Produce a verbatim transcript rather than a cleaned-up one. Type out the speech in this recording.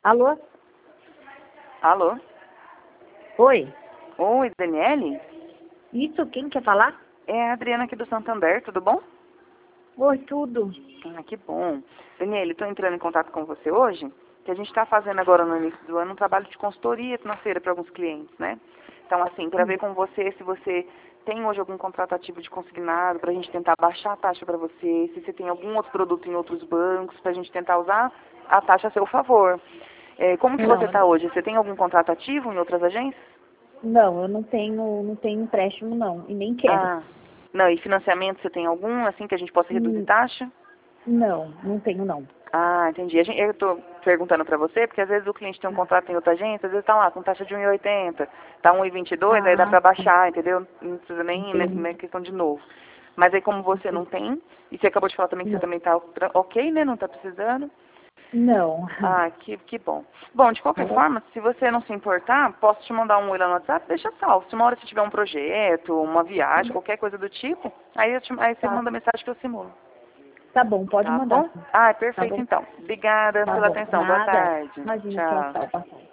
Alô? Alô? Oi? Oi, Daniele? Isso, quem quer falar? É a Adriana aqui do Santander, tudo bom? Oi, tudo. Ah, que bom. Daniele, estou entrando em contato com você hoje, que a gente está fazendo agora no início do ano um trabalho de consultoria financeira para alguns clientes, né? Então, assim, para ver com você se você tem hoje algum contrato ativo de consignado, para a gente tentar baixar a taxa para você, se você tem algum outro produto em outros bancos, para a gente tentar usar a taxa a seu favor. É, como que você Não, está hoje? Você tem algum contrato ativo em outras agências? não, eu não tenho, não tenho empréstimo não, e nem quero. Ah, não, e financiamento você tem algum, assim, que a gente possa reduzir Hum, taxa? Não, não tenho não. Ah, entendi. A gente, eu estou perguntando para você, porque às vezes o cliente tem um contrato em outra agência, às vezes está lá com taxa de um e oitenta, tá um e vinte e dois, aí dá Ah, para sim, baixar, entendeu? Não precisa nem, nem, nem entendi. questão de novo. Mas aí como você não entendi. tem, e você acabou de falar também que você Não, também está ok, né? Não está precisando. não. Ah, que, que bom. Bom, de qualquer Tá forma, se você não se importar, posso te mandar um oi lá no WhatsApp, deixa salvo. Se uma hora você tiver um projeto, uma viagem, qualquer coisa do tipo, aí, eu te, aí você tá manda mensagem que eu simulo. tá bom, pode Tá mandar bom? sim. Ah, Tá perfeito bom? então. Obrigada Tá pela bom. atenção. Boa Nada. tarde. Imagina, tchau, Tchau. tchau, papai.